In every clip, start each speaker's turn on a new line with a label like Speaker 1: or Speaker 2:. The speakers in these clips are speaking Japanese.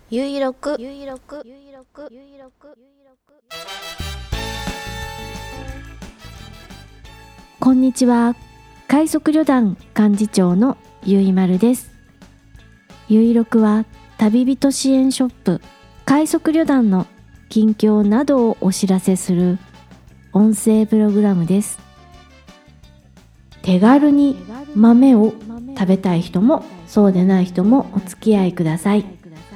Speaker 1: ゆいろく
Speaker 2: こんにちは。快速旅団幹事長のゆいまるです。ゆいろくは旅人支援ショップ快速旅団の近況などをお知らせする音声プログラムです。手軽に豆を食べたい人もそうでない人もお付き合いください。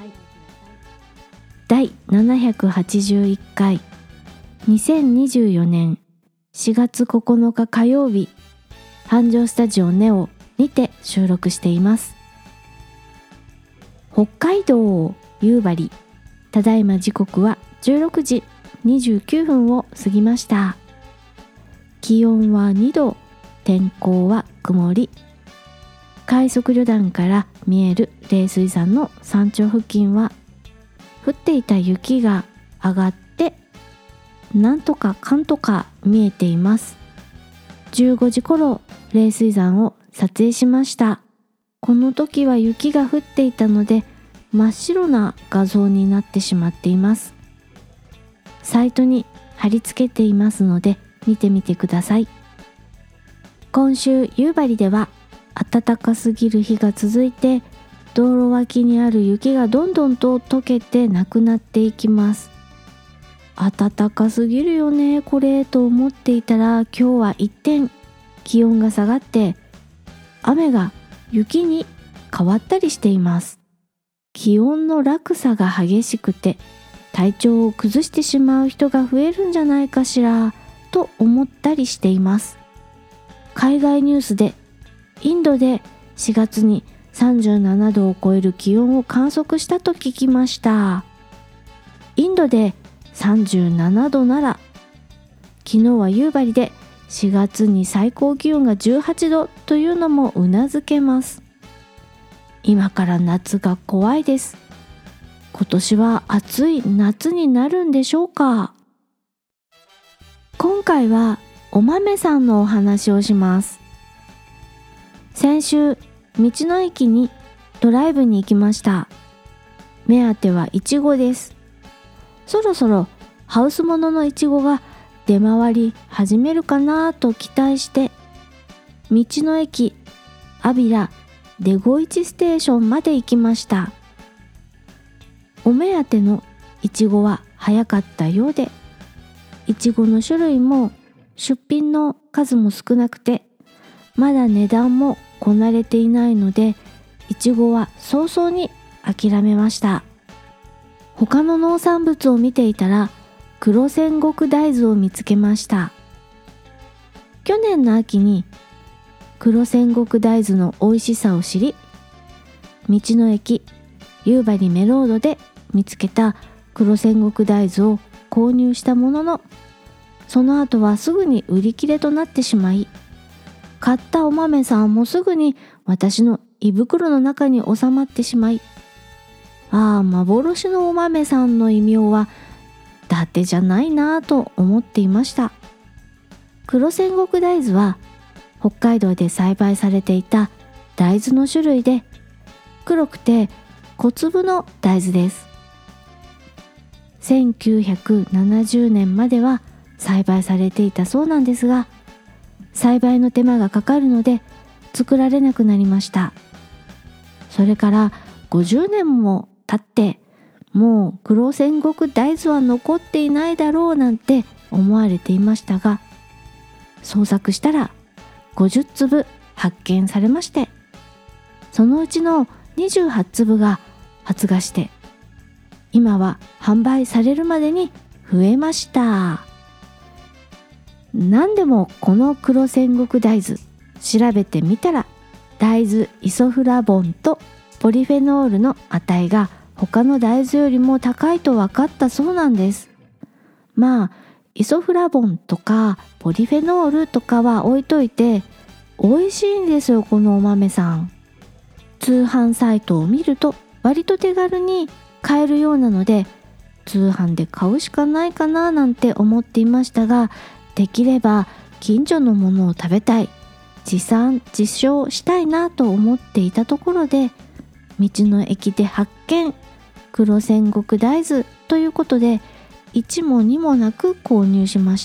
Speaker 2: 第781回2024年4月9日火曜日、繁盛スタジオネオにて収録しています。北海道夕張、ただいま時刻は16時29分を過ぎました。気温は2度、天候は曇り。快速旅団から見える冷水山の山頂付近は降っていた雪が上がってなんとかかんとか見えています。15時頃冷水山を撮影しました。この時は雪が降っていたので真っ白な画像になってしまっています。サイトに貼り付けていますので見てみてください。今週夕張では暖かすぎる日が続いて、道路脇にある雪がどんどんと溶けてなくなっていきます。暖かすぎるよねこれと思っていたら、今日は一転気温が下がって雨が雪に変わったりしています。気温の落差が激しくて体調を崩してしまう人が増えるんじゃないかしらと思ったりしています。海外ニュースでインドで4月に37度を超える気温を観測したと聞きました。インドで37度なら、昨日は夕張で4月に最高気温が18度というのもうなずけます。今から夏が怖いです。今年は暑い夏になるんでしょうか。今回はお豆さんのお話をします。先週、道の駅にドライブに行きました。目当てはいちごです。そろそろハウスもののいちごが出回り始めるかなと期待して、道の駅アビラデゴイチステーションまで行きました。お目当てのいちごは早かったようで、いちごの種類も出品の数も少なくて、まだ値段もこなれていないので、いちごは早々に諦めました。他の農産物を見ていたら、黒戦国大豆を見つけました。去年の秋に黒戦国大豆の美味しさを知り、道の駅夕張メロードで見つけた黒戦国大豆を購入したものの、その後はすぐに売り切れとなってしまい、買ったお豆さんもすぐに私の胃袋の中に収まってしまい、幻のお豆さんの異名は伊達じゃないなぁと思っていました。黒戦国大豆は北海道で栽培されていた大豆の種類で、黒くて小粒の大豆です。1970年までは栽培されていたそうなんですが、栽培の手間がかかるので作られなくなりました。それから50年も経って、もう黒戦国大豆は残っていないだろうなんて思われていましたが、捜索したら50粒発見されまして、そのうちの28粒が発芽して、今は販売されるまでに増えました。何でもこの黒戦国大豆、調べてみたら大豆イソフラボンとポリフェノールの値が他の大豆よりも高いと分かったそうなんです。イソフラボンとかポリフェノールとかは置いといて、美味しいんですよこのお豆さん。通販サイトを見ると割と手軽に買えるようなので、通販で買うしかないかななんて思っていましたが、できれば近所のものを食べたい、自産自消したいなと思っていたところで、道の駅で発見黒戦国大豆ということで1も2もなく購入しました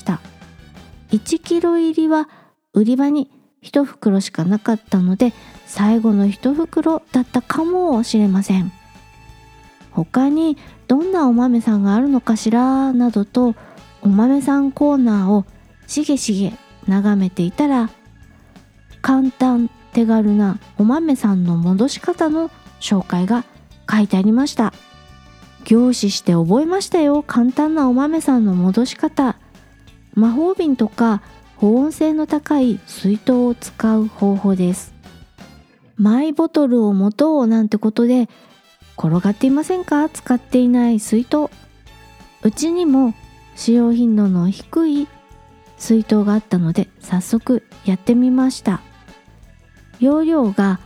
Speaker 2: 。1キロ入りは売り場に1袋しかなかったので最後の1袋だったかもしれません。他にどんなお豆さんがあるのかしらなどとお豆さんコーナーをしげしげ眺めていたら、簡単手軽なお豆さんの戻し方の紹介が書いてありました。凝視して覚えましたよ。簡単なお豆さんの戻し方。魔法瓶とか保温性の高い水筒を使う方法です。マイボトルを持とうなんてことで転がっていませんか？使っていない水筒。うちにも使用頻度の低い水筒があったので早速やってみました。容量が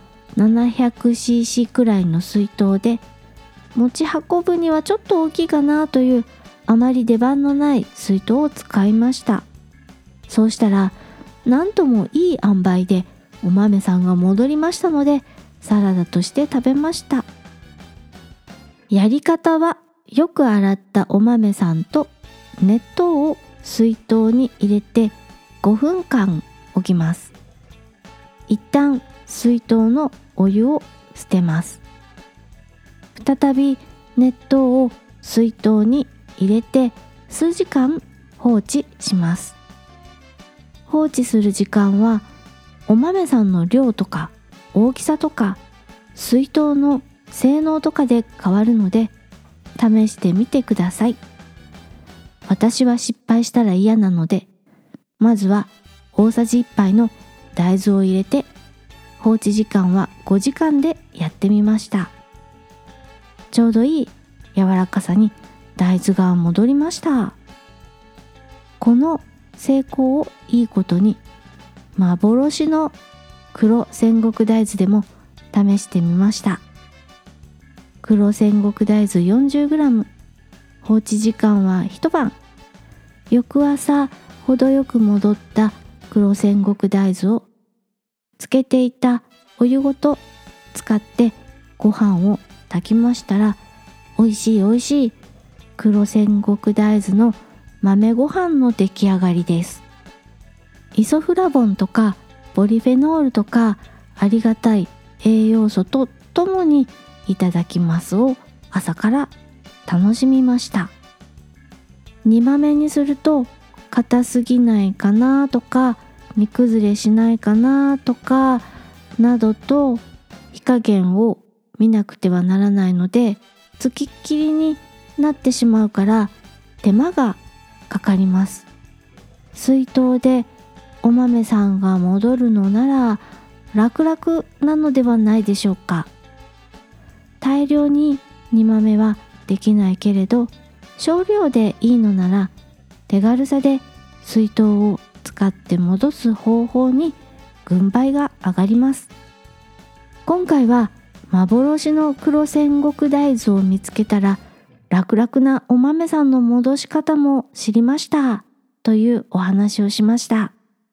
Speaker 2: 700cc くらいの水筒で持ち運ぶにはちょっと大きいかなというあまり出番のない水筒を使いました。そうしたらなんともいい塩梅でお豆さんが戻りましたのでサラダとして食べました。やり方はよく洗ったお豆さんと熱湯を水筒に入れて5分間置きます。一旦水筒のお湯を捨てます。再び熱湯を水筒に入れて数時間放置します。放置する時間はお豆さんの量とか大きさとか水筒の性能とかで変わるので試してみてください。私は失敗したら嫌なので、まずは大さじ1杯の大豆を入れて放置時間は5時間でやってみました。ちょうどいい柔らかさに大豆が戻りました。この成功をいいことに幻の黒戦国大豆でも試してみました。黒戦国大豆 40g、 放置時間は一晩。翌朝程よく戻った黒戦国大豆をつけていたお湯ごと使ってご飯を炊きましたら、おいしい黒戦国大豆の豆ご飯の出来上がりです。イソフラボンとかポリフェノールとかありがたい栄養素とともにいただきますを朝から楽しみました。煮豆にすると硬すぎないかなとか煮崩れしないかなとかなどと火加減を見なくてはならないのでつきっきりになってしまうから手間がかかります。水筒でお豆さんが戻るのなら楽々なのではないでしょうか。大量に煮豆はできないけれど少量でいいのなら手軽さで水筒を使って戻す方法に軍配が上がります。今回は幻の黒戦国大豆を見つけたら楽々なお豆さんの戻し方も知りましたというお話をしました。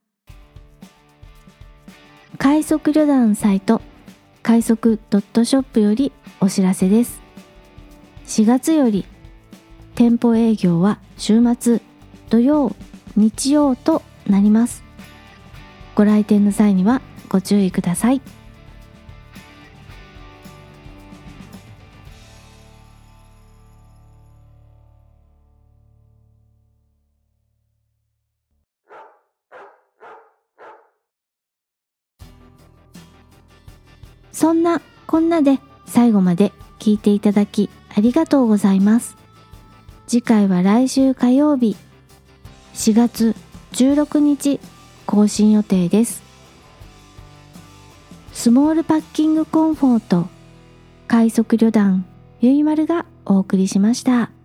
Speaker 2: 快速旅団サイト快速.shop よりお知らせです。4月より店舗営業は週末土曜日曜となります。ご来店の際にはご注意ください。そんなこんなで最後まで聞いていただきありがとうございます。次回は来週火曜日4月16日更新予定です。スモールパッキングコンフォート快速旅団ゆいまるがお送りしました。